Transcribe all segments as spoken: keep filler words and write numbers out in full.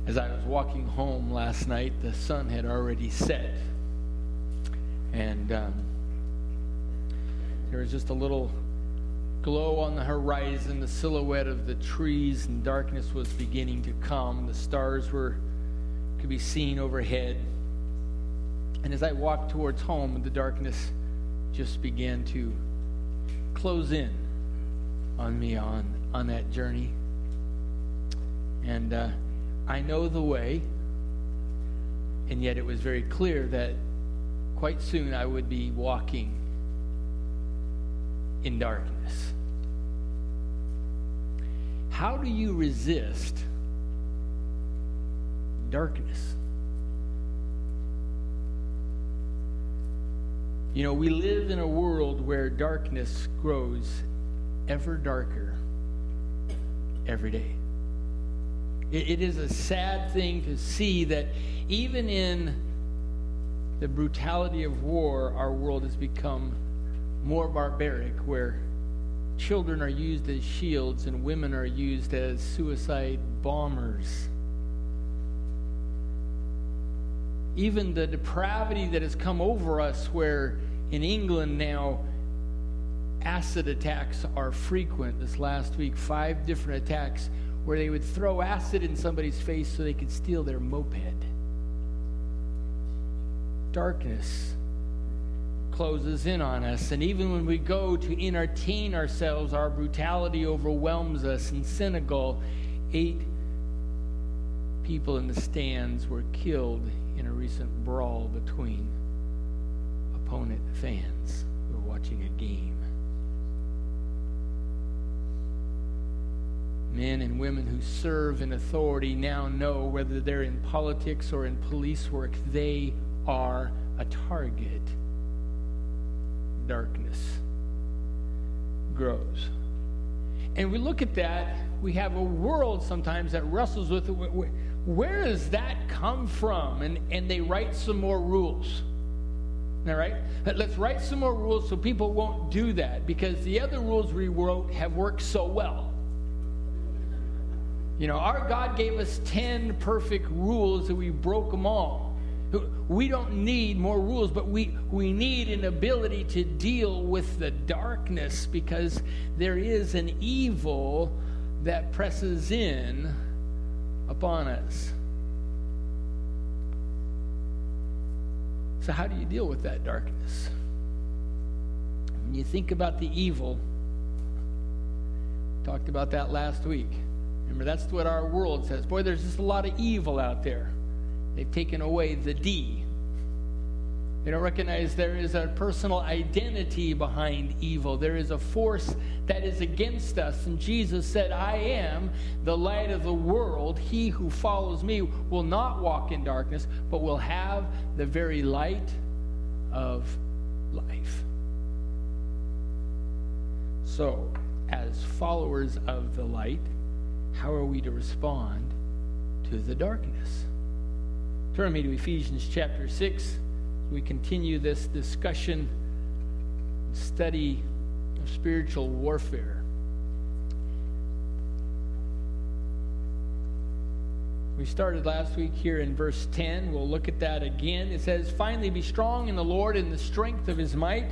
As I was walking home last night, the sun had already set. And um, there was just a little glow on the horizon, the silhouette of the trees, and darkness was beginning to come. The stars were could be seen overhead. And as I walked towards home, the darkness just began to close in on me on, on that journey. And uh, I know the way, and yet it was very clear that quite soon I would be walking in darkness. How do you resist darkness? You know, we live in a world where darkness grows ever darker every day. It, it is a sad thing to see that even in the brutality of war, our world has become more barbaric, where children are used as shields and women are used as suicide bombers. Even the depravity that has come over us, where in England now acid attacks are frequent. This last week, five different attacks where they would throw acid in somebody's face so they could steal their moped. Darkness closes in on us, and even when we go to entertain ourselves, our brutality overwhelms us. In Senegal, eight people in the stands were killed in a recent brawl between opponent fans who were watching a game. Men and women who serve in authority now know, whether they're in politics or in police work, they are a target. Darkness grows. And we look at that, we have a world sometimes that wrestles with it. Where does that come from? And, and they write some more rules. All right? Let's write some more rules so people won't do that, because the other rules we wrote have worked so well. You know, our God gave us ten perfect rules and we broke them all. We don't need more rules, but we, we need an ability to deal with the darkness, because there is an evil that presses in upon us. So how do you deal with that darkness? When you think about the evil, talked about that last week. Remember, that's what our world says. Boy, there's just a lot of evil out there. They've taken away the D. They don't recognize there is a personal identity behind evil. There is a force that is against us. And Jesus said, I am the light of the world. He who follows me will not walk in darkness, but will have the very light of life. So, as followers of the light, how are we to respond to the darkness? Turn me to Ephesians chapter six. We continue this discussion, study of spiritual warfare. We started last week here in verse ten. We'll look at that again. It says, finally be strong in the Lord and the strength of his might.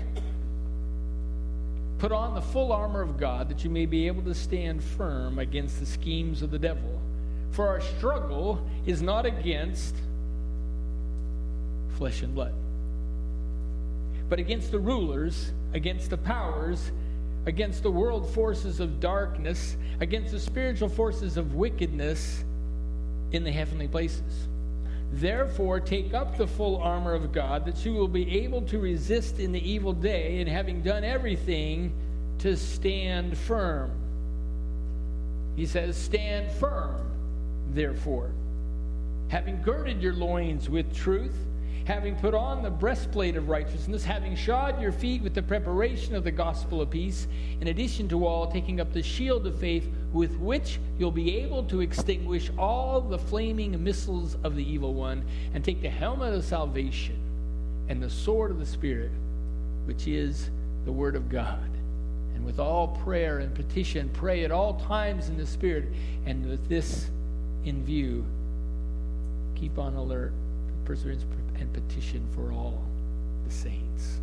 Put on the full armor of God, that you may be able to stand firm against the schemes of the devil. For our struggle is not against flesh and blood, but against the rulers, against the powers, against the world forces of darkness, against the spiritual forces of wickedness in the heavenly places. Therefore, take up the full armor of God, that you will be able to resist in the evil day, and having done everything, to stand firm. He says, stand firm, therefore, having girded your loins with truth, having put on the breastplate of righteousness, having shod your feet with the preparation of the gospel of peace, in addition to all, taking up the shield of faith, with which you'll be able to extinguish all the flaming missiles of the evil one, and take the helmet of salvation and the sword of the Spirit, which is the word of God. And with all prayer and petition, pray at all times in the Spirit, and with this in view, keep on alert, perseverance and petition for all the saints.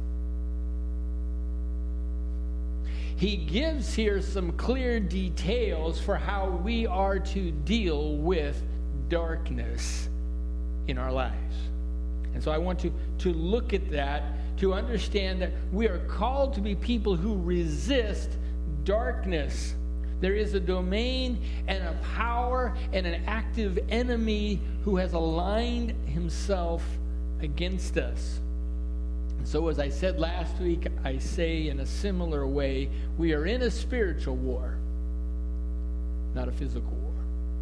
He gives here some clear details for how we are to deal with darkness in our lives. And so I want to, to look at that, to understand that we are called to be people who resist darkness. There is a domain and a power and an active enemy who has aligned himself against us. And so as I said last week, I say in a similar way, we are in a spiritual war, not a physical war.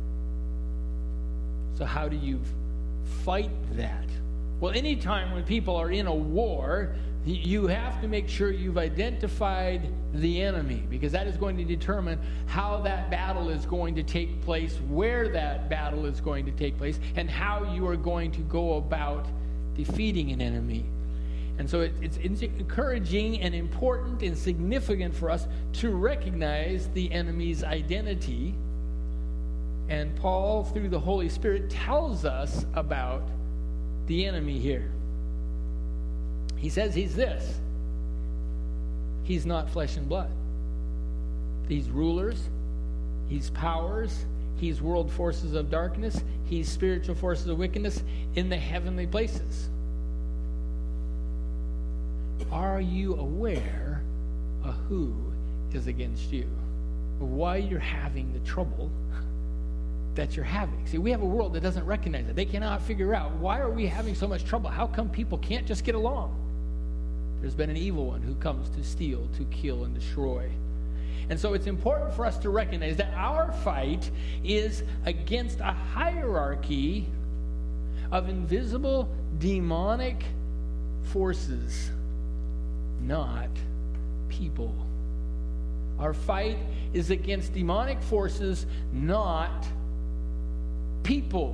So how do you fight that? Well, anytime when people are in a war, you have to make sure you've identified the enemy, because that is going to determine how that battle is going to take place, where that battle is going to take place, and how you are going to go about defeating an enemy. And so it, it's, it's encouraging and important and significant for us to recognize the enemy's identity. And Paul, through the Holy Spirit, tells us about the enemy here. He says he's this. He's not flesh and blood. He's rulers. He's powers. He's world forces of darkness. He's spiritual forces of wickedness in the heavenly places. Are you aware of who is against you? Why you're having the trouble that you're having? See, we have a world that doesn't recognize it. They cannot figure out, why are we having so much trouble? How come people can't just get along? There's been an evil one who comes to steal, to kill, and destroy. And so it's important for us to recognize that our fight is against a hierarchy of invisible demonic forces, not people. Our fight is against demonic forces, not people.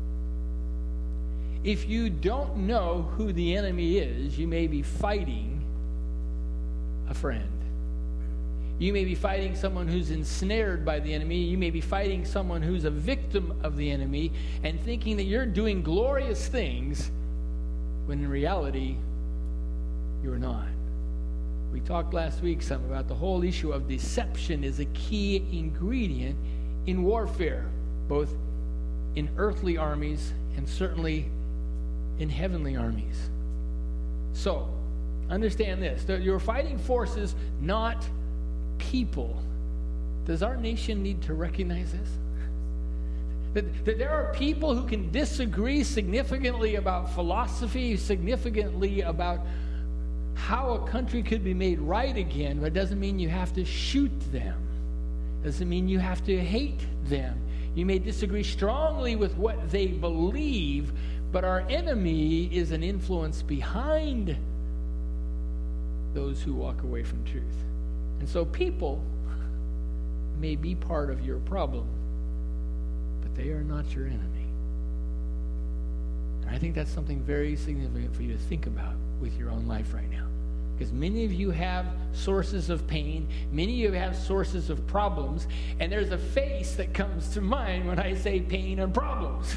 If you don't know who the enemy is, you may be fighting a friend. You may be fighting someone who's ensnared by the enemy. You may be fighting someone who's a victim of the enemy and thinking that you're doing glorious things when in reality, you're not. We talked last week some about the whole issue of deception is a key ingredient in warfare, both in earthly armies and certainly in heavenly armies. So, understand this. You're fighting forces, not people. Does our nation need to recognize this? That, that there are people who can disagree significantly about philosophy, significantly about how a country could be made right again, but it doesn't mean you have to shoot them. It doesn't mean you have to hate them. You may disagree strongly with what they believe, but our enemy is an influence behind those who walk away from truth. And so people may be part of your problem, but they are not your enemy. And I think that's something very significant for you to think about with your own life right now. Because many of you have sources of pain, many of you have sources of problems, and there's a face that comes to mind when I say pain and problems.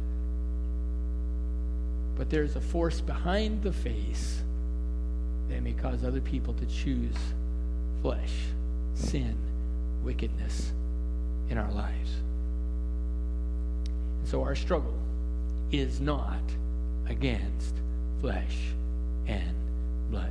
But there's a force behind the face that may cause other people to choose flesh, sin, wickedness in our lives. And so our struggle is not against flesh and blood.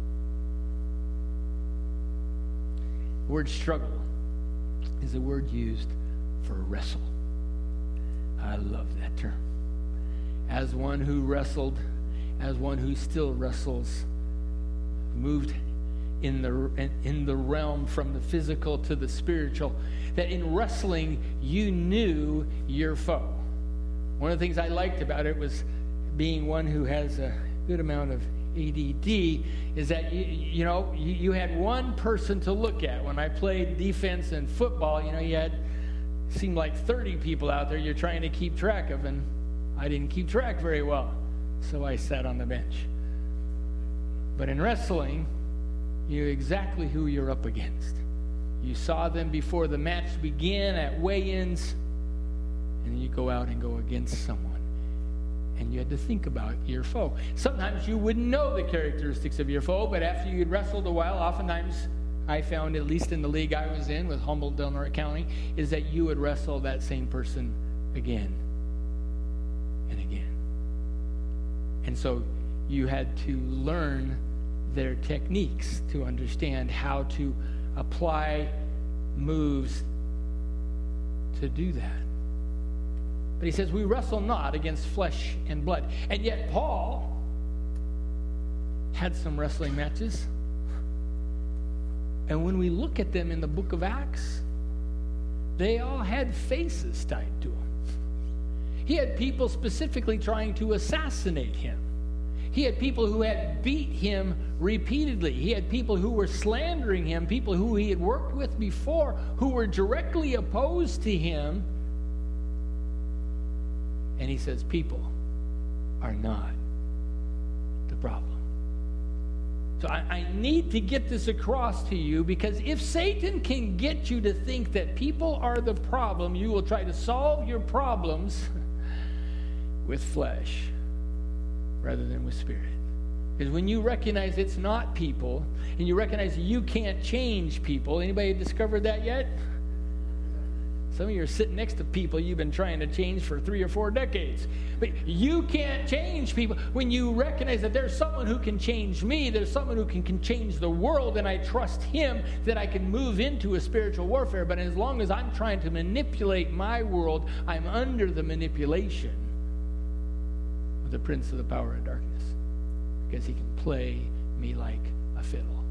The word struggle is a word used for wrestle. I love that term. As one who wrestled, as one who still wrestles, moved in the in the realm from the physical to the spiritual, that in wrestling you knew your foe. One of the things I liked about it was being one who has a good amount of A D D, is that you, you know you, you had one person to look at. When I played defense and football, you know you had seemed like thirty people out there you're trying to keep track of, and I didn't keep track very well, so I sat on the bench. But in wrestling, you knew exactly who you're up against. You saw them before the match began at weigh-ins, and then you go out and go against someone. And you had to think about your foe. Sometimes you wouldn't know the characteristics of your foe, but after you'd wrestled a while, oftentimes I found, at least in the league I was in with Humboldt Delaware County, is that you would wrestle that same person again and again. And so you had to learn their techniques to understand how to apply moves to do that. But he says, we wrestle not against flesh and blood. And yet Paul had some wrestling matches. And when we look at them in the book of Acts, they all had faces tied to them. He had people specifically trying to assassinate him. He had people who had beat him repeatedly. He had people who were slandering him, people who he had worked with before, who were directly opposed to him. And he says, people are not the problem. So I, I need to get this across to you, because if Satan can get you to think that people are the problem, you will try to solve your problems with flesh rather than with spirit. Because when you recognize it's not people, and you recognize you can't change people, anybody discovered that yet? Some of you are sitting next to people you've been trying to change for three or four decades. But you can't change people. When you recognize that there's someone who can change me, there's someone who can, can change the world, and I trust him, that I can move into a spiritual warfare. But as long as I'm trying to manipulate my world, I'm under the manipulation of the prince of the power of darkness, because he can play me like a fiddle.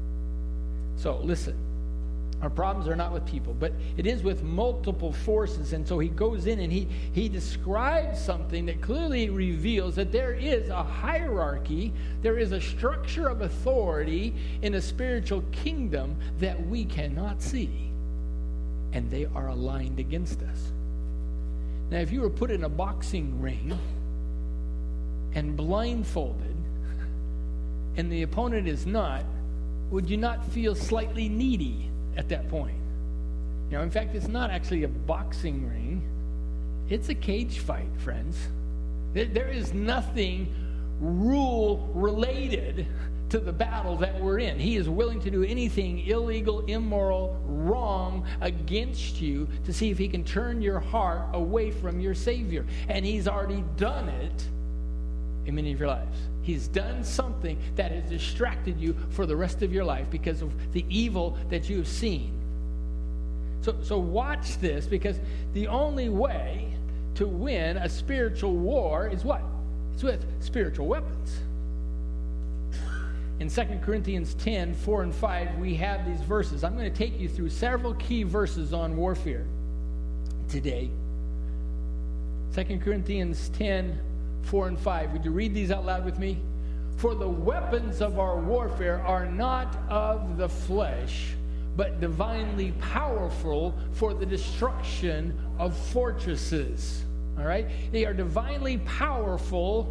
So listen. Our problems are not with people, but it is with multiple forces. And so he goes in and he, he describes something that clearly reveals that there is a hierarchy, there is a structure of authority in a spiritual kingdom that we cannot see. And they are aligned against us. Now, if you were put in a boxing ring and blindfolded, and the opponent is not, would you not feel slightly needy at that point? You know, in fact, it's not actually a boxing ring. It's a cage fight, friends. There is nothing rule-related to the battle that we're in. He is willing to do anything illegal, immoral, wrong against you to see if he can turn your heart away from your Savior. And he's already done it in many of your lives. He's done something that has distracted you for the rest of your life because of the evil that you've seen. So, so watch this, because the only way to win a spiritual war is what? It's with spiritual weapons. In Second Corinthians ten, four and five, we have these verses. I'm going to take you through several key verses on warfare today. Second Corinthians ten, four and five. Would you read these out loud with me? For the weapons of our warfare are not of the flesh, but divinely powerful for the destruction of fortresses. All right? They are divinely powerful.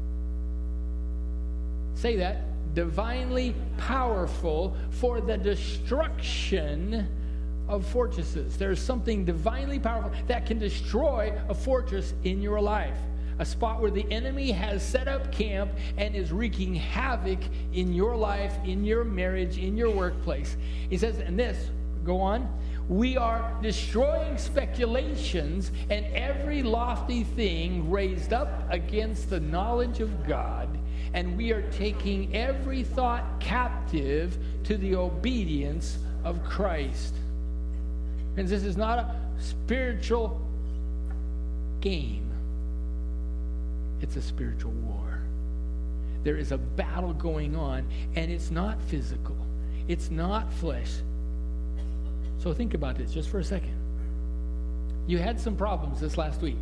Say that. Divinely powerful for the destruction of fortresses. There's something divinely powerful that can destroy a fortress in your life. A spot where the enemy has set up camp and is wreaking havoc in your life, in your marriage, in your workplace. He says, and this, go on, we are destroying speculations and every lofty thing raised up against the knowledge of God, and we are taking every thought captive to the obedience of Christ. And this is not a spiritual game. It's a spiritual war. There is a battle going on, and it's not physical. It's not flesh. So think about this just for a second. You had some problems this last week.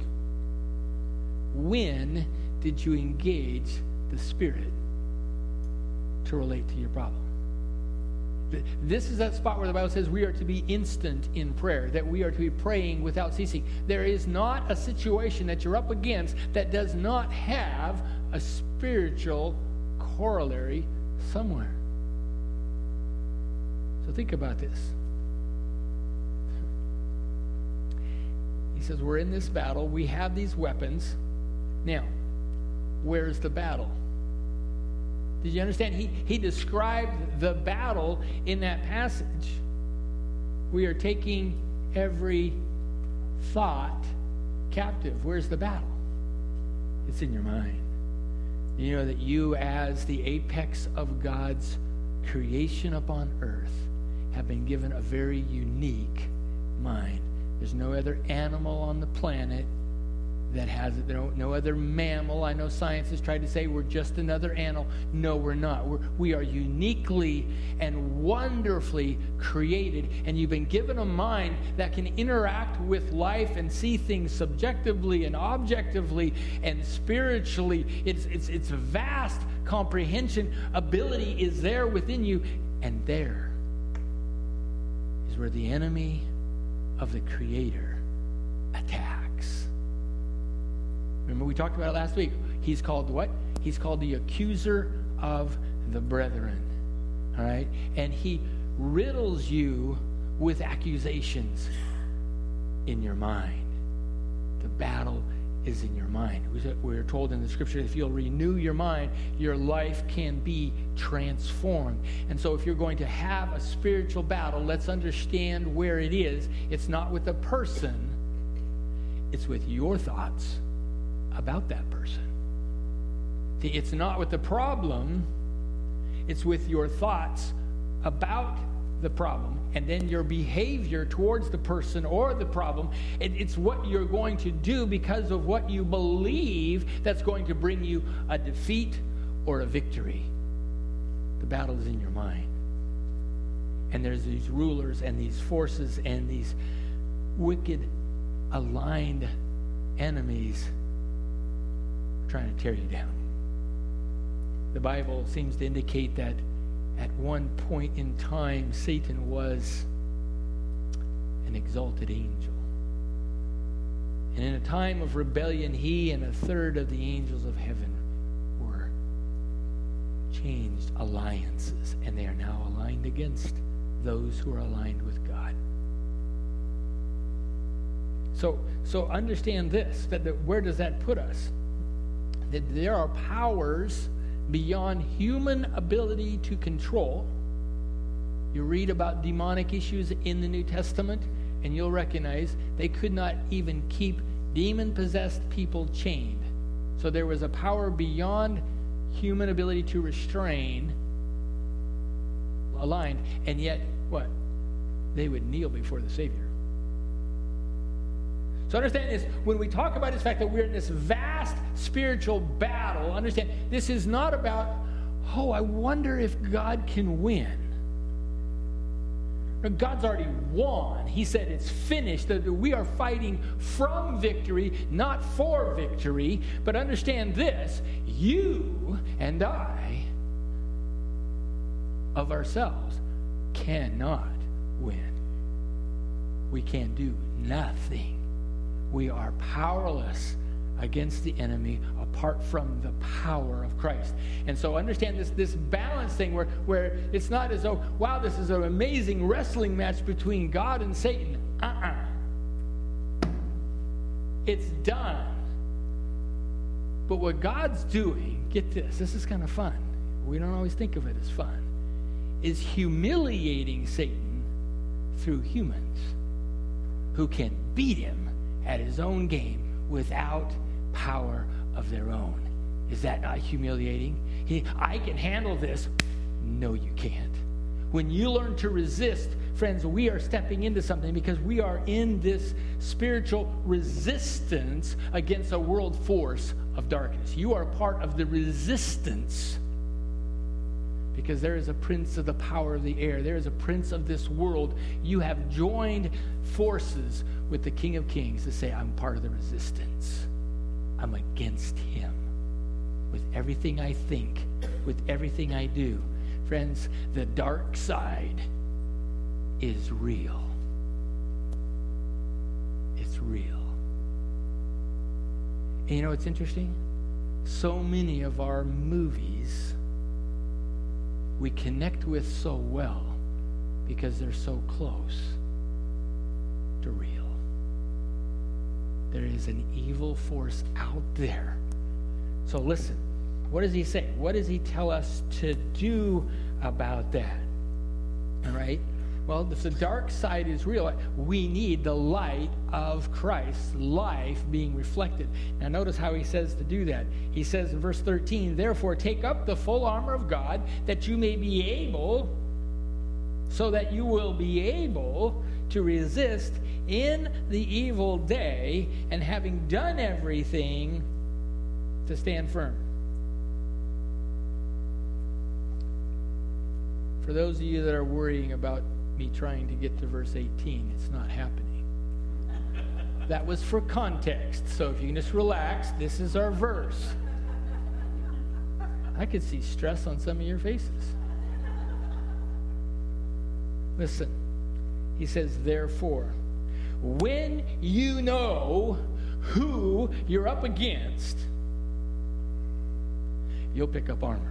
When did you engage the Spirit to relate to your problem? This is that spot where the Bible says we are to be instant in prayer, that we are to be praying without ceasing. There is not a situation that you're up against that does not have a spiritual corollary somewhere. So think about this. He says we're in this battle. We have these weapons. Now, where's the battle? Did you understand? He, he described the battle in that passage. We are taking every thought captive. Where's the battle? It's in your mind. You know that you, as the apex of God's creation upon earth, have been given a very unique mind. There's no other animal on the planet that has it. No, no other mammal. I know science has tried to say we're just another animal. No, we're not. We're, we are uniquely and wonderfully created, and you've been given a mind that can interact with life and see things subjectively and objectively and spiritually. It's, it's, it's vast comprehension. Ability is there within you, and there is where the enemy of the Creator attacks. Remember, we talked about it last week. He's called what? He's called the accuser of the brethren. All right? And he riddles you with accusations in your mind. The battle is in your mind. We're told in the scripture, if you'll renew your mind, your life can be transformed. And so if you're going to have a spiritual battle, let's understand where it is. It's not with a person. It's with your thoughts about that person. See, it's not with the problem. It's with your thoughts about the problem, and then your behavior towards the person or the problem. It, it's what you're going to do because of what you believe that's going to bring you a defeat or a victory. The battle is in your mind. And there's these rulers and these forces and these wicked, aligned enemies trying to tear you down. The Bible seems to indicate that at one point in time, Satan was an exalted angel. And in a time of rebellion, he and a third of the angels of heaven were changed alliances, and they are now aligned against those who are aligned with God. So, so understand this, that the, where does that put us? That there are powers beyond human ability to control. You read about demonic issues in the New Testament, and you'll recognize they could not even keep demon-possessed people chained. So there was a power beyond human ability to restrain, aligned, and yet, what? They would kneel before the Savior. So understand this, when we talk about this fact that we're in this vast spiritual battle, understand, this is not about, oh, I wonder if God can win. No, God's already won. He said it's finished, that we are fighting from victory, not for victory. But understand this, you and I, of ourselves, cannot win. We can do nothing. We are powerless against the enemy apart from the power of Christ. And so understand this, this balance thing where, where it's not as though, wow, this is an amazing wrestling match between God and Satan. Uh-uh. It's done. But what God's doing, get this, this is kind of fun. We don't always think of it as fun, is humiliating Satan through humans who can beat him at his own game without power of their own. Is that not humiliating? He, I can handle this. No, you can't. When you learn to resist, friends, we are stepping into something because we are in this spiritual resistance against a world force of darkness. You are part of the resistance because there is a prince of the power of the air. There is a prince of this world. You have joined forces with the King of Kings to say, I'm part of the resistance. I'm against him. With everything I think, with everything I do. Friends, the dark side is real. It's real. And you know what's interesting? So many of our movies we connect with so well because they're so close to real. There is an evil force out there So listen, what does he say? What does he tell us to do about that? All right? Well, if the dark side is real, we need the light of Christ's life being reflected. Now notice how he says to do that. He says in verse thirteen, therefore take up the full armor of God, that you may be able, so that you will be able to resist in the evil day, and having done everything, to stand firm. For those of you that are worrying about me trying to get to verse eighteen, it's not happening. That was for context, so if you can just relax, this is our verse. I could see stress on some of your faces. Listen, he says, therefore, when you know who you're up against, you'll pick up armor.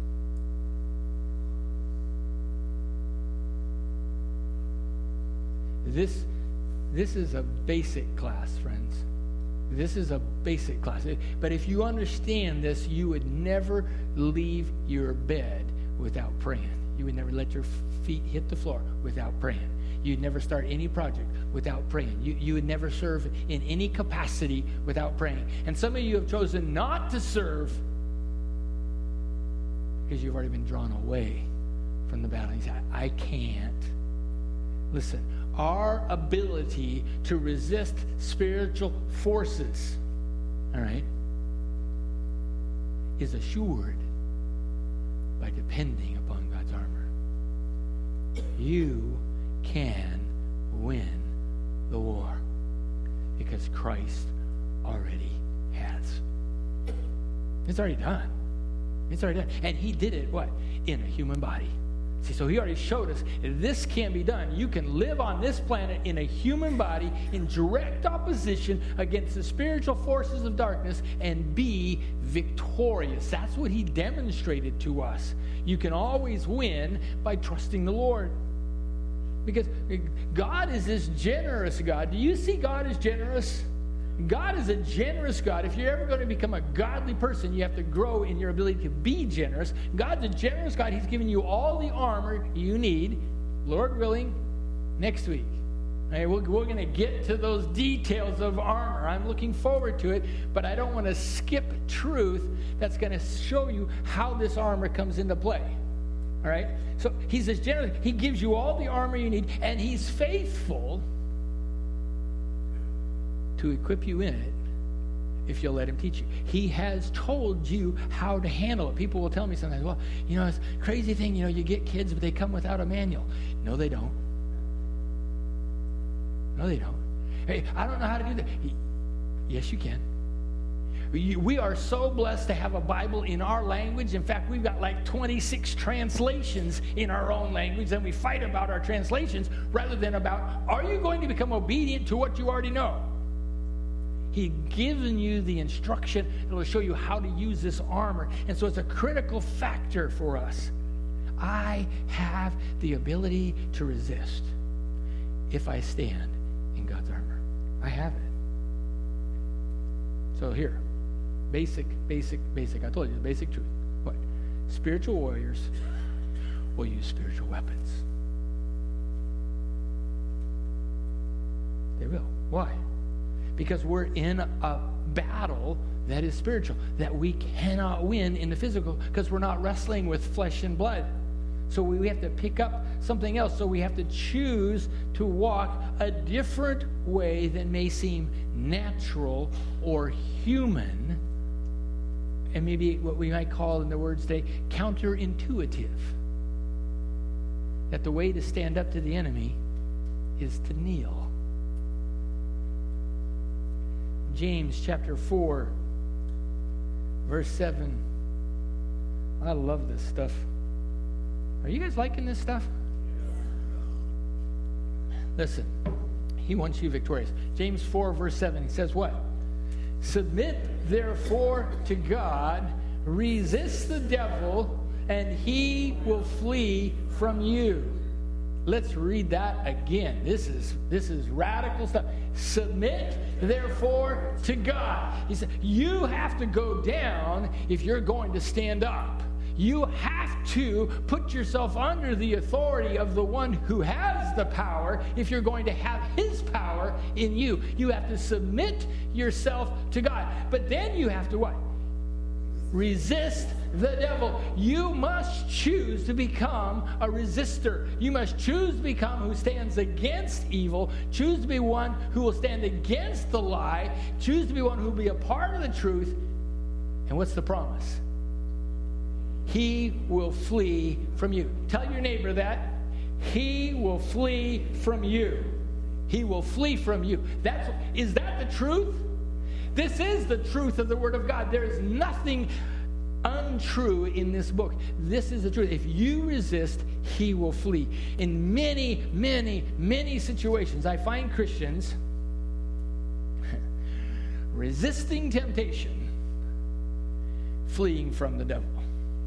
This, this is a basic class, friends. This is a basic class. But if you understand this, you would never leave your bed without praying. You would never let your feet hit the floor without praying. You'd never start any project without praying. You, you would never serve in any capacity without praying. And some of you have chosen not to serve because you've already been drawn away from the battle. You say, I can't. Listen, our ability to resist spiritual forces, all right, is assured by depending upon God's armor. You can win the war because Christ already has. It's already done. It's already done. And he did it, what? In a human body. See, so he already showed us this can be done. You can live on this planet in a human body in direct opposition against the spiritual forces of darkness and be victorious. That's what he demonstrated to us. You can always win by trusting the Lord. Because God is this generous God. Do you see God as generous? God is a generous God. If you're ever going to become a godly person, you have to grow in your ability to be generous. God's a generous God. He's given you all the armor you need, Lord willing, next week. Okay, we're, we're going to get to those details of armor. I'm looking forward to it, but I don't want to skip truth that's going to show you how this armor comes into play. All right? So he's as generous. He gives you all the armor you need, and he's faithful to equip you in it if you'll let him teach you. He has told you how to handle it. People will tell me sometimes, well, you know, it's a crazy thing, you know, you get kids, but they come without a manual. No, they don't. No, they don't. Hey, I don't know how to do that. Yes, you can. We are so blessed to have a Bible in our language. In fact, we've got like twenty-six translations in our own language, and we fight about our translations rather than about, are you going to become obedient to what you already know? He's given you the instruction that will show you how to use this armor. And so it's a critical factor for us. I have the ability to resist if I stand in God's armor. I have it. So here, basic, basic, basic. I told you the basic truth. What? Spiritual warriors will use spiritual weapons. They will. Why? Because we're in a battle that is spiritual, that we cannot win in the physical because we're not wrestling with flesh and blood. So we have to pick up something else. So we have to choose to walk a different way that may seem natural or human, and maybe what we might call in the words today, counterintuitive. That the way to stand up to the enemy is to kneel. James chapter four, verse seven. I love this stuff. Are you guys liking this stuff? Listen, he wants you victorious. James four, verse seven, he says what? Submit therefore to God, resist the devil, and he will flee from you. Let's read that again. This is this is radical stuff. Submit, therefore, to God. He said, you have to go down if you're going to stand up. You have to put yourself under the authority of the one who has the power if you're going to have his power in you. You have to submit yourself to God. But then you have to what? Resist the devil. You must choose to become a resistor. You must choose to become who stands against evil. Choose to be one who will stand against the lie. Choose to be one who will be a part of the truth. And what's the promise? He will flee from you. Tell your neighbor that. He will flee from you. He will flee from you. That's, is that the truth? This is the truth of the Word of God. There is nothing untrue in this book. This is the truth. If you resist, he will flee. In many, many, many situations, I find Christians resisting temptation, fleeing from the devil.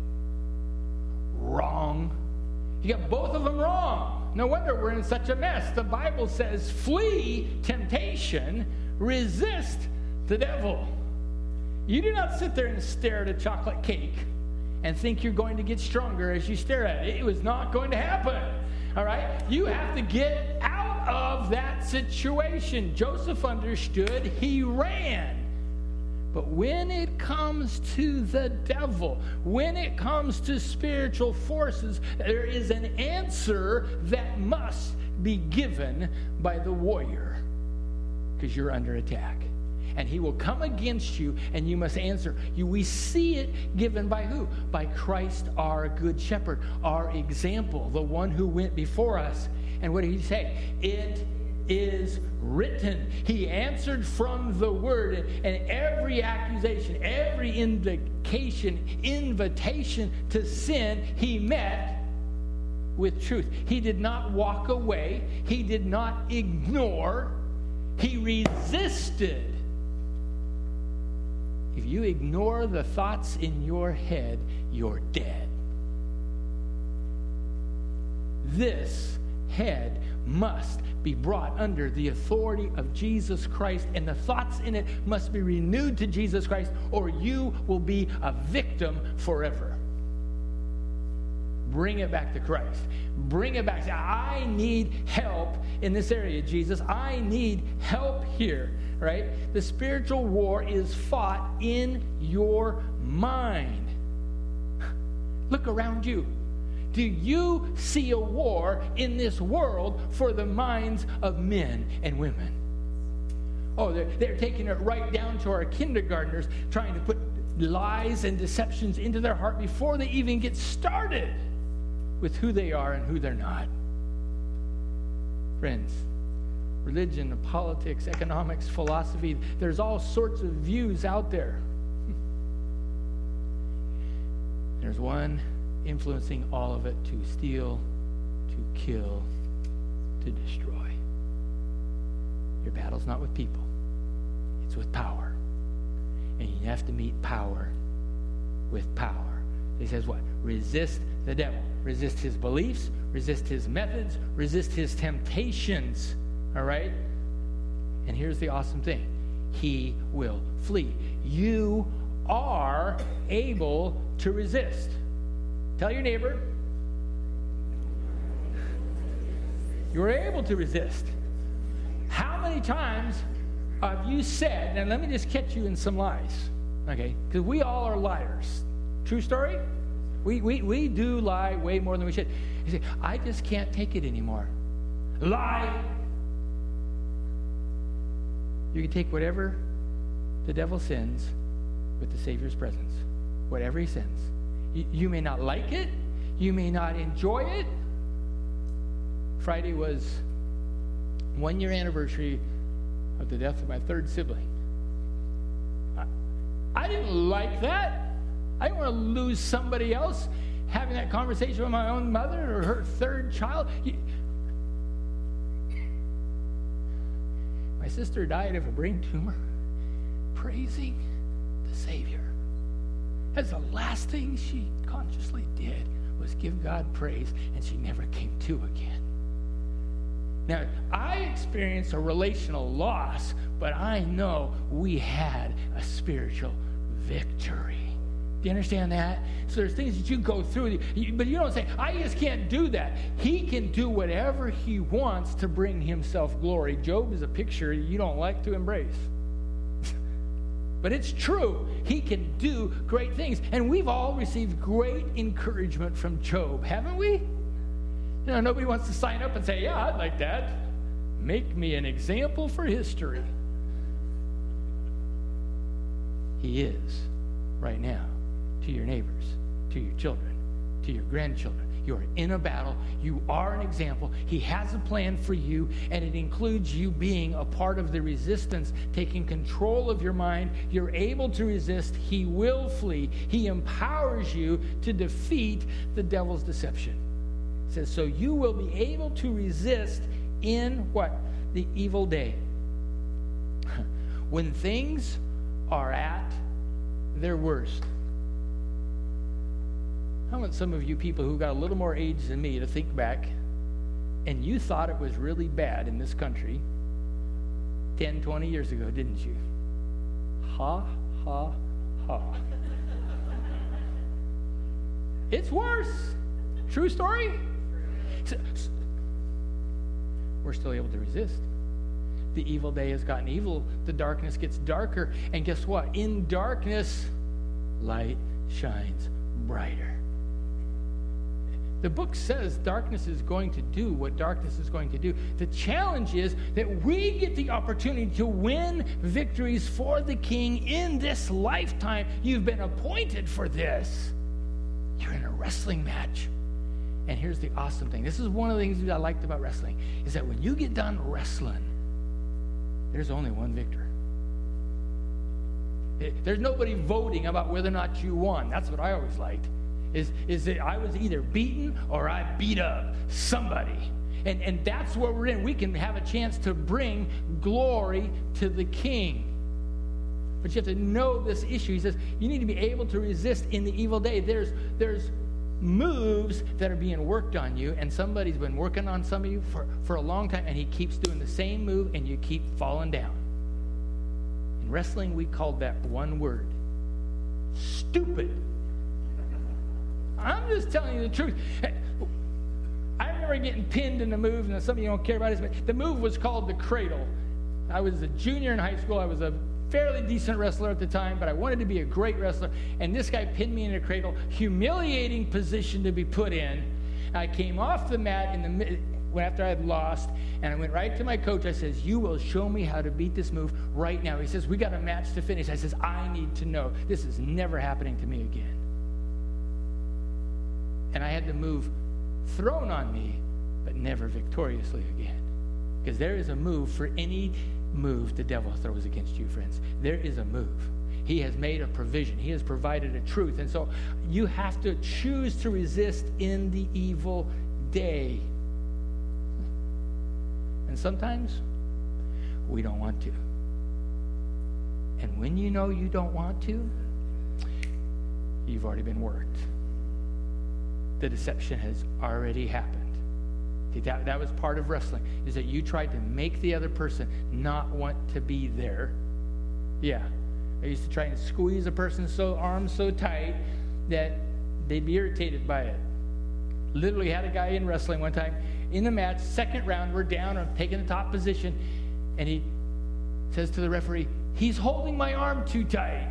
Wrong. You got both of them wrong. No wonder we're in such a mess. The Bible says, flee temptation, resist the devil. You do not sit there and stare at a chocolate cake and think you're going to get stronger as you stare at it. It was not going to happen. All right? You have to get out of that situation. Joseph understood. He ran. But when it comes to the devil, when it comes to spiritual forces, there is an answer that must be given by the warrior, because you're under attack. And he will come against you, and you must answer. You, we see it given by who? By Christ, our good shepherd, our example, the one who went before us. And what did he say? It is written. He answered from the word, and every accusation, every indication, invitation to sin, he met with truth. He did not walk away. He did not ignore. He resisted. If you ignore the thoughts in your head, you're dead. This head must be brought under the authority of Jesus Christ, and the thoughts in it must be renewed to Jesus Christ, or you will be a victim forever. Bring it back to Christ. Bring it back. Say, I need help in this area, Jesus. I need help here, right? The spiritual war is fought in your mind. Look around you. Do you see a war in this world for the minds of men and women? Oh, they're, they're taking it right down to our kindergartners, trying to put lies and deceptions into their heart before they even get started with who they are and who they're not. Friends, religion, politics, economics, philosophy, there's all sorts of views out there. There's one influencing all of it to steal, to kill, to destroy. Your battle's not with people. It's with power. And you have to meet power with power. He says what? Resist the devil. Resist his beliefs, resist his methods, resist his temptations. All right? And here's the awesome thing. He will flee. You are able to resist. Tell your neighbor, you're able to resist. How many times have you said, and let me just catch you in some lies, okay? Because we all are liars. True story? We, we, we do lie way more than we should. You say, I just can't take it anymore. Lie. You can take whatever the devil sends with the Savior's presence. Whatever he sends. You, you may not like it. You may not enjoy it. Friday was one year anniversary of the death of my third sibling. I, I didn't like that. I didn't want to lose somebody else having that conversation with my own mother or her third child. My sister died of a brain tumor, praising the Savior. That's the last thing she consciously did, was give God praise, and she never came to again. Now, I experienced a relational loss, but I know we had a spiritual victory. Do you understand that? So there's things that you go through, but you don't say, I just can't do that. He can do whatever he wants to bring himself glory. Job is a picture you don't like to embrace. But it's true. He can do great things. And we've all received great encouragement from Job, haven't we? You know, nobody wants to sign up and say, yeah, I'd like that. Make me an example for history. He is right now to your neighbors, to your children, to your grandchildren. You are in a battle. You are an example. He has a plan for you, and it includes you being a part of the resistance, taking control of your mind. You're able to resist. He will flee. He empowers you to defeat the devil's deception. It says, so you will be able to resist in what? The evil day. When things are at their worst. I want some of you people who got a little more age than me to think back, and you thought it was really bad in this country ten, twenty years ago, didn't you? Ha, ha, ha. It's worse. True story? So, so, we're still able to resist. The evil day has gotten evil. The darkness gets darker. And guess what? In darkness, light shines brighter. The book says darkness is going to do what darkness is going to do. The challenge is that we get the opportunity to win victories for the King in this lifetime. You've been appointed for this. You're in a wrestling match. And here's the awesome thing. This is one of the things that I liked about wrestling, is that when you get done wrestling, there's only one victor. There's nobody voting about whether or not you won. That's what I always liked. Is, is that I was either beaten or I beat up somebody. And, and that's what we're in. We can have a chance to bring glory to the King. But you have to know this issue. He says, you need to be able to resist in the evil day. There's, there's moves that are being worked on you, and somebody's been working on some of you for, for a long time, and he keeps doing the same move, and you keep falling down. In wrestling, we called that one word. Stupid. I'm just telling you the truth. I remember getting pinned in the move, and some of you don't care about this, but the move was called the cradle. I was a junior in high school. I was a fairly decent wrestler at the time, but I wanted to be a great wrestler. And this guy pinned me in a cradle, humiliating position to be put in. I came off the mat in the after I had lost, and I went right to my coach. I says, you will show me how to beat this move right now. He says, we got a match to finish. I says, I need to know. This is never happening to me again. And I had the move thrown on me, but never victoriously again. Because there is a move for any move the devil throws against you, friends. There is a move. He has made a provision. He has provided a truth. And so you have to choose to resist in the evil day. And sometimes we don't want to. And when you know you don't want to, you've already been worked. The deception has already happened. See, that, that was part of wrestling, is that you tried to make the other person not want to be there. Yeah. I used to try and squeeze a person's so arms so tight that they'd be irritated by it. Literally had a guy in wrestling one time in the match, second round, we're down, I'm taking the top position, and he says to the referee, he's holding my arm too tight.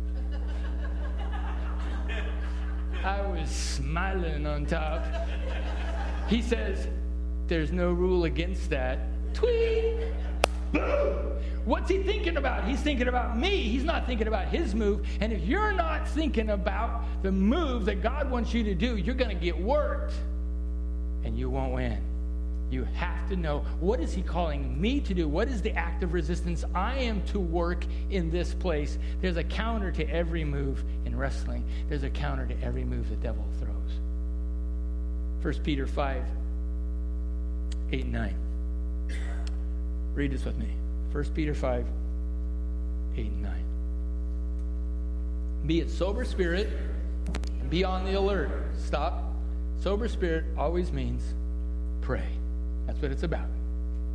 I was smiling on top. He says, there's no rule against that. Tweet! Boom! What's he thinking about? He's thinking about me. He's not thinking about his move. And if you're not thinking about the move that God wants you to do, you're going to get worked. And you won't win. You have to know, what is he calling me to do? What is the act of resistance I am to work in this place? There's a counter to every move in wrestling. There's a counter to every move the devil throws. First Peter five, eight and nine. Read this with me. First Peter five, eight and nine. Be it sober spirit, be on the alert. Stop. Sober spirit always means pray. That's what it's about.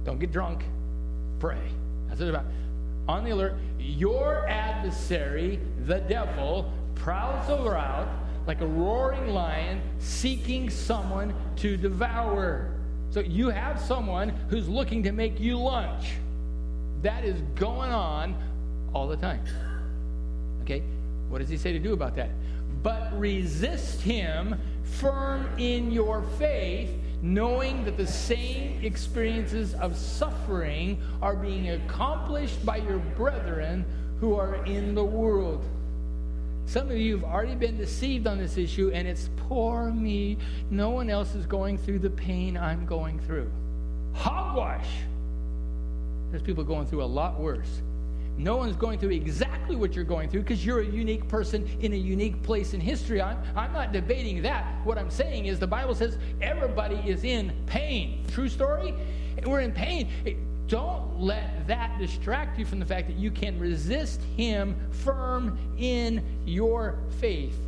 Don't get drunk. Pray. That's what it's about. On the alert. Your adversary, the devil, prowls around like a roaring lion seeking someone to devour. So you have someone who's looking to make you lunch. That is going on all the time. Okay? What does he say to do about that? But resist him, firm in your faith, knowing that the same experiences of suffering are being accomplished by your brethren who are in the world. Some of you have already been deceived on this issue, and it's poor me. No one else is going through the pain I'm going through. Hogwash! There's people going through a lot worse. No one's going through exactly what you're going through because you're a unique person in a unique place in history. I'm, I'm not debating that. What I'm saying is the Bible says everybody is in pain. True story? We're in pain. Don't let that distract you from the fact that you can resist him firm in your faith.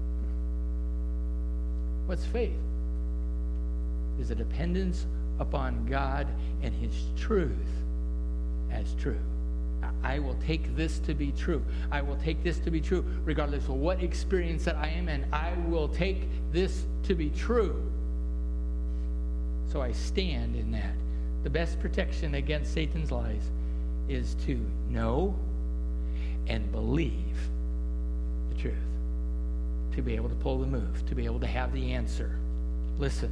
What's faith? Is a dependence upon God and his truth as true. I will take this to be true. I will take this to be true, regardless of what experience that I am in. I will take this to be true. So I stand in that. The best protection against Satan's lies is to know and believe the truth. To be able to pull the move. To be able to have the answer. Listen.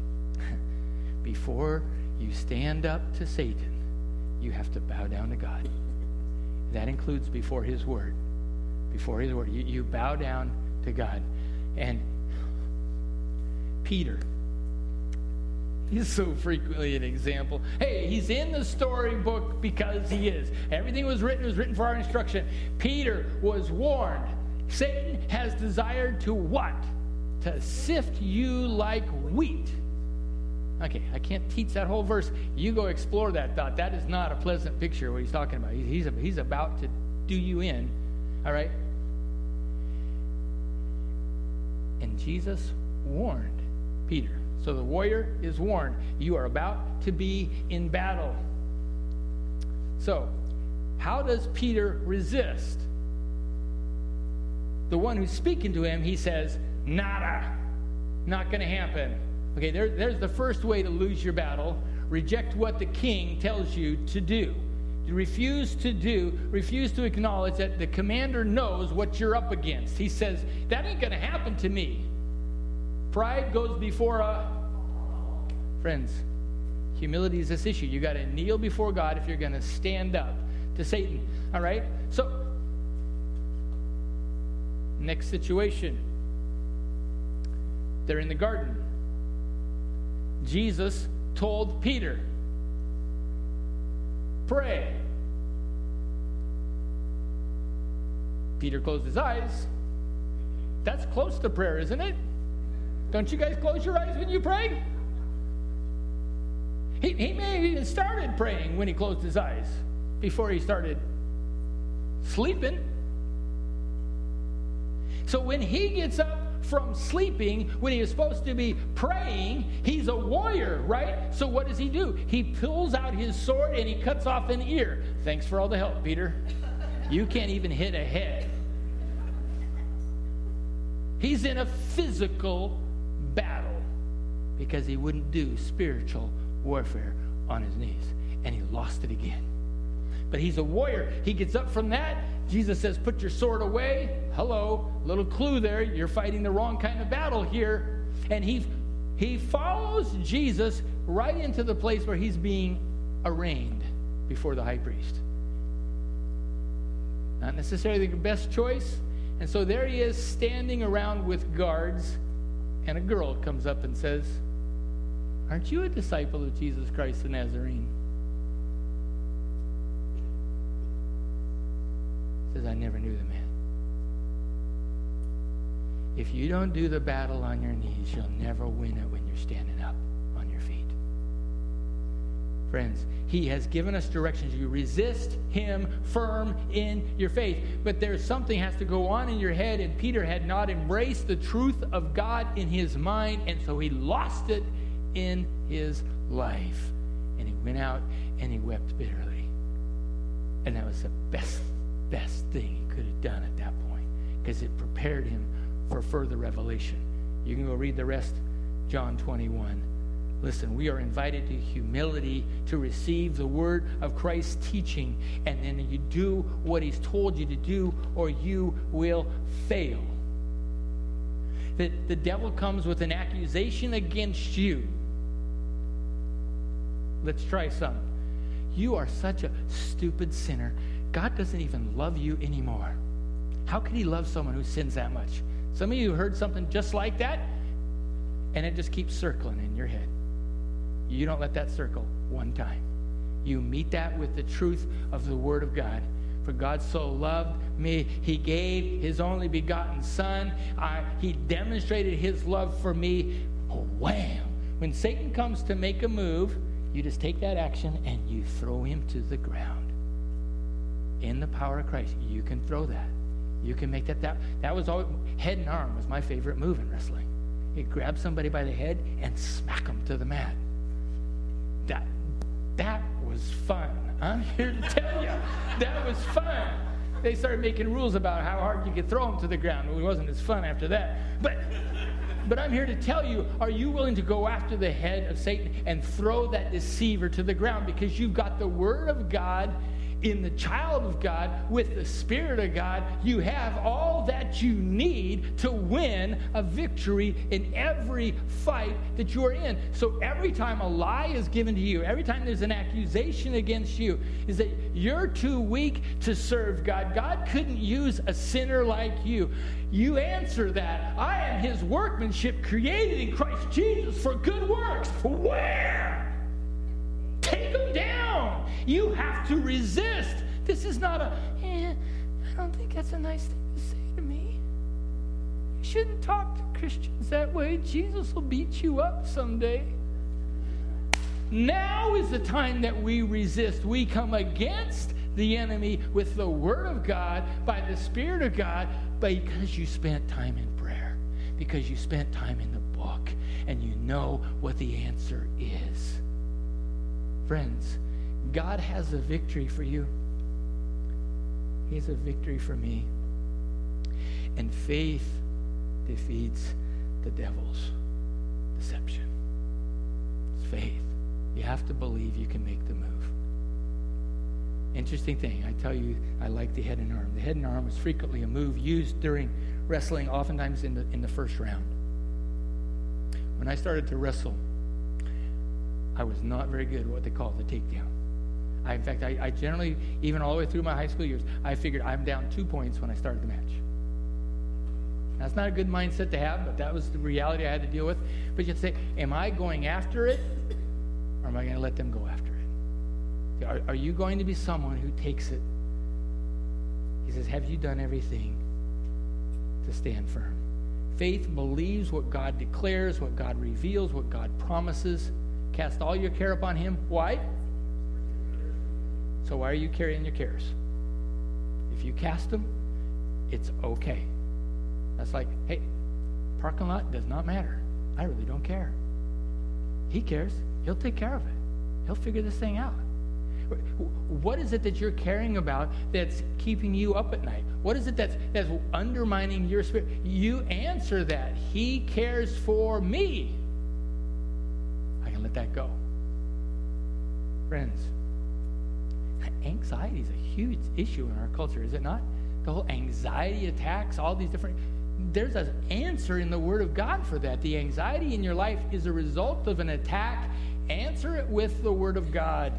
Before you stand up to Satan, you have to bow down to God. That includes before his word. Before his word. You, you bow down to God. And Peter, he's so frequently an example. Hey, he's in the storybook because he is. Everything was written was written for our instruction. Peter was warned. Satan has desired to what? To sift you like wheat. Okay, I can't teach that whole verse. You go explore that thought. That is not a pleasant picture what he's talking about. He's, he's, he's about to do you in. All right? And Jesus warned Peter. So the warrior is warned. You are about to be in battle. So, how does Peter resist? The one who's speaking to him, he says, nada. Not going to happen. Okay, there, there's the first way to lose your battle. Reject what the king tells you to do. You refuse to do, refuse to acknowledge that the commander knows what you're up against. He says, that ain't going to happen to me. Pride goes before a... Friends, humility is this issue. You got to kneel before God if you're going to stand up to Satan. All right? So, next situation. They're in the garden. Jesus told Peter, pray. Peter closed his eyes. That's close to prayer, isn't it? Don't you guys close your eyes when you pray? He, he may have even started praying when he closed his eyes before he started sleeping. So when he gets up from sleeping, when he is supposed to be praying, he's a warrior, right? So what does he do? He pulls out his sword and he cuts off an ear. Thanks for all the help, Peter. You can't even hit a head. He's in a physical battle because he wouldn't do spiritual warfare on his knees. And he lost it again. But he's a warrior. He gets up from that. Jesus says, put your sword away. Hello, little clue there. You're fighting the wrong kind of battle here. And he, he follows Jesus right into the place where he's being arraigned before the high priest. Not necessarily the best choice. And so there he is standing around with guards. And a girl comes up and says, aren't you a disciple of Jesus Christ the Nazarene? Says, I never knew the man. If you don't do the battle on your knees, you'll never win it when you're standing up on your feet. Friends, he has given us directions. You resist him firm in your faith. But there's something has to go on in your head, and Peter had not embraced the truth of God in his mind, and so he lost it in his life. And he went out and he wept bitterly. And that was the best, best thing he could have done at that point, because it prepared him for further revelation. You can go read the rest, John twenty-one. Listen, we are invited to humility to receive the word of Christ's teaching, and then you do what he's told you to do, or you will fail. The, the devil comes with an accusation against you. Let's try some. You are such a stupid sinner. God doesn't even love you anymore. How could he love someone who sins that much? Some of you heard something just like that, and it just keeps circling in your head. You don't let that circle one time. You meet that with the truth of the Word of God. For God so loved me, he gave his only begotten Son. I, he demonstrated his love for me. Oh, wham! When Satan comes to make a move, you just take that action and you throw him to the ground. In the power of Christ, you can throw that. You can make that. That, that was always, head and arm was my favorite move in wrestling. You grab somebody by the head and smack them to the mat. That, that was fun. I'm here to tell you, that was fun. They started making rules about how hard you could throw them to the ground. It wasn't as fun after that. But, but I'm here to tell you, are you willing to go after the head of Satan and throw that deceiver to the ground? Because you've got the Word of God in the child of God, with the Spirit of God. You have all that you need to win a victory in every fight that you're in. So every time a lie is given to you, every time there's an accusation against you, is that you're too weak to serve God. God couldn't use a sinner like you. You answer that. I am his workmanship, created in Christ Jesus for good works. Where? Take them down. You have to resist. This is not a, eh, I don't think that's a nice thing to say to me. You shouldn't talk to Christians that way. Jesus will beat you up someday. Now is the time that we resist. We come against the enemy with the Word of God, by the Spirit of God, because you spent time in prayer, because you spent time in the book, and you know what the answer is. Friends, God has a victory for you. He has a victory for me. And faith defeats the devil's deception. It's faith. You have to believe you can make the move. Interesting thing, I tell you, I like the head and arm. The head and arm is frequently a move used during wrestling, oftentimes in the, in the first round. When I started to wrestle, I was not very good at what they call the takedown. I, in fact, I, I generally, even all the way through my high school years, I figured I'm down two points when I started the match. That's not a good mindset to have, but that was the reality I had to deal with. But you have to say, am I going after it, or am I going to let them go after it? Are, are you going to be someone who takes it? He says, have you done everything to stand firm? Faith believes what God declares, what God reveals, what God promises. Cast all your care upon him. Why? So why are you carrying your cares? If you cast them, it's okay. That's like, hey, parking lot does not matter. I really don't care. He cares. He'll take care of it. He'll figure this thing out. What is it that you're caring about that's keeping you up at night? What is it that's, that's undermining your spirit? You answer that. He cares for me. I can let that go. Friends, anxiety is a huge issue in our culture, is it not? The whole anxiety attacks, all these different... There's an answer in the Word of God for that. The anxiety in your life is a result of an attack. Answer it with the Word of God.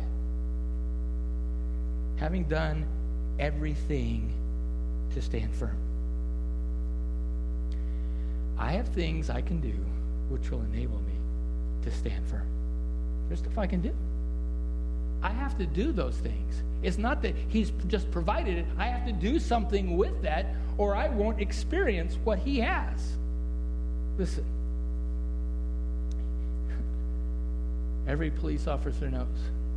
Having done everything to stand firm. I have things I can do which will enable me to stand firm. There's stuff I can do. I have to do those things. It's not that he's just provided it. I have to do something with that, or I won't experience what he has. Listen. Every police officer knows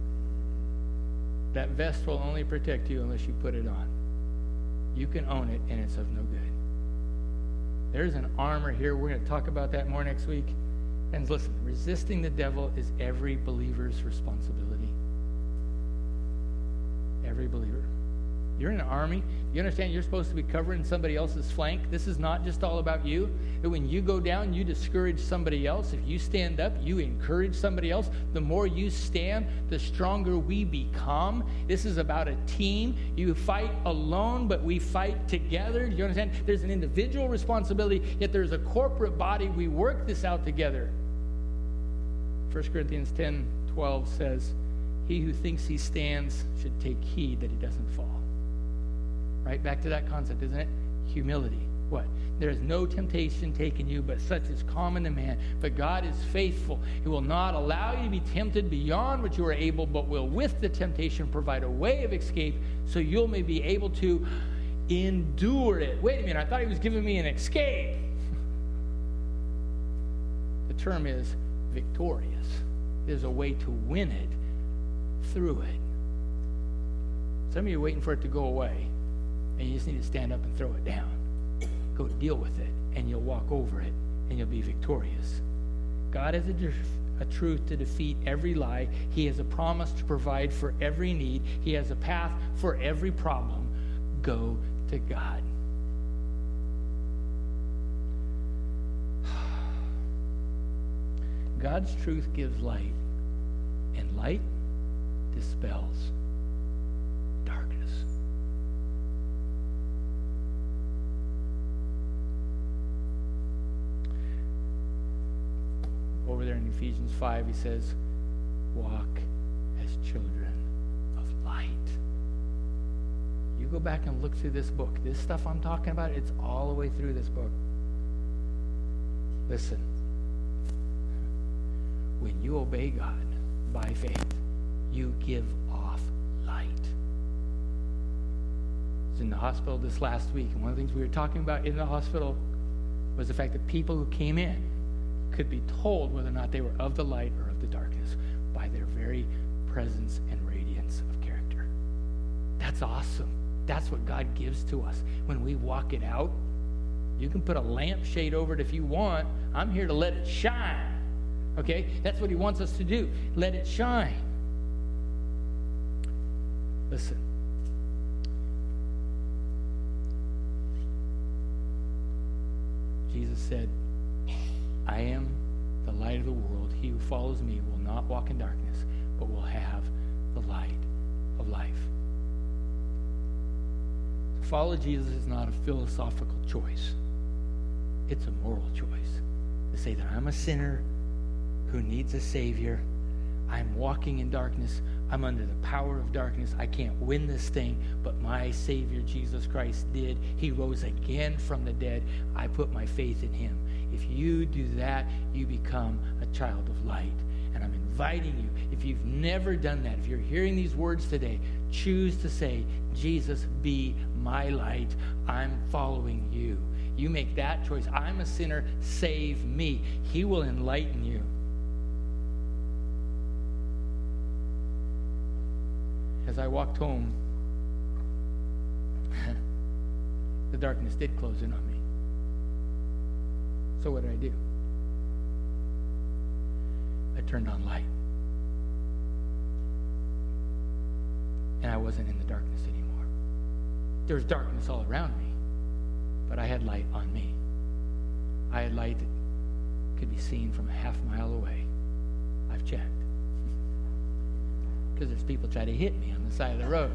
that vest will only protect you unless you put it on. You can own it, and it's of no good. There's an armor here. We're going to talk about that more next week. Friends, listen, resisting the devil is every believer's responsibility. Every believer. You're in an army. You understand you're supposed to be covering somebody else's flank. This is not just all about you. That when you go down, you discourage somebody else. If you stand up, you encourage somebody else. The more you stand, the stronger we become. This is about a team. You fight alone, but we fight together. Do you understand? There's an individual responsibility, yet there's a corporate body. We work this out together. First Corinthians ten twelve says, he who thinks he stands should take heed that he doesn't fall. Right? Back to that concept, isn't it? Humility. What? There is no temptation taken you, but such is common to man. But God is faithful. He will not allow you to be tempted beyond what you are able, but will with the temptation provide a way of escape so you may be able to endure it. Wait a minute, I thought he was giving me an escape. The term is victorious. There's a way to win it through it. Some of you are waiting for it to go away, and you just need to stand up and throw it down. Go deal with it, and you'll walk over it, and you'll be victorious. God has a, def- a truth to defeat every lie. He has a promise to provide for every need. He has a path for every problem. Go to God. God's truth gives light, and light dispels darkness. Over there in Ephesians five, he says, walk as children of light. You go back and look through this book. This stuff I'm talking about, it's all the way through this book. Listen. When you obey God by faith, you give off light. I was in the hospital this last week, and one of the things we were talking about in the hospital was the fact that people who came in could be told whether or not they were of the light or of the darkness by their very presence and radiance of character. That's awesome. That's what God gives to us. When we walk it out, you can put a lampshade over it if you want. I'm here to let it shine. Okay? That's what he wants us to do. Let it shine. Listen. Jesus said, I am the light of the world. He who follows me will not walk in darkness, but will have the light of life. To follow Jesus is not a philosophical choice. It's a moral choice. To say that I'm a sinner who needs a Savior. I'm walking in darkness. I'm under the power of darkness. I can't win this thing, but my Savior, Jesus Christ, did. He rose again from the dead. I put my faith in him. If you do that, you become a child of light. And I'm inviting you, if you've never done that, if you're hearing these words today, choose to say, Jesus, be my light. I'm following you. You make that choice. I'm a sinner. Save me. He will enlighten you. As I walked home, the darkness did close in on me. So what did I do? I turned on light. And I wasn't in the darkness anymore. There was darkness all around me, but I had light on me. I had light that could be seen from a half mile away. I've checked. Because there's people try to hit me on the side of the road.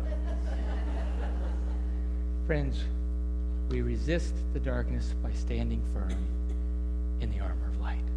Friends, we resist the darkness by standing firm in the armor of light.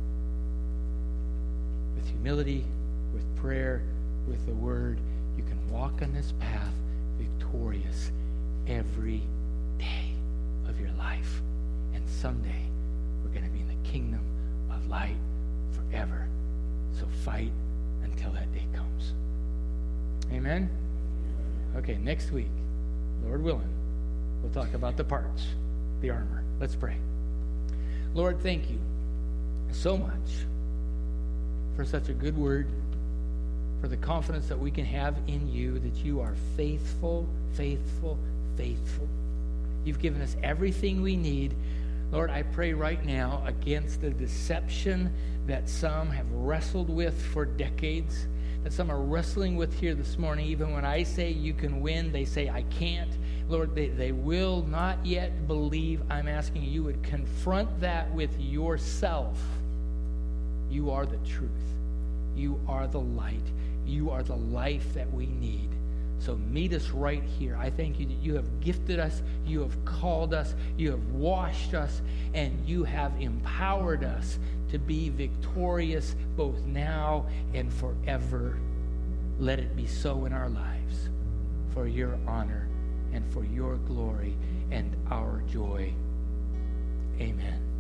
With humility, with prayer, with the word, you can walk on this path victorious every day of your life. And someday, we're going to be in the kingdom of light forever. So fight until that day comes. Amen? Okay, next week, Lord willing, we'll talk about the parts, the armor. Let's pray. Lord, thank you so much for such a good word, for the confidence that we can have in you, that you are faithful, faithful, faithful. You've given us everything we need. Lord, I pray right now against the deception that some have wrestled with for decades, that some are wrestling with here this morning. Even when I say you can win, they say I can't. Lord, they, they will not yet believe. I'm asking you would confront that with yourself. You are the truth. You are the light. You are the life that we need. So meet us right here. I thank you that you have gifted us, you have called us, you have washed us, and you have empowered us to be victorious both now and forever. Let it be so in our lives, for your honor and for your glory and our joy. Amen.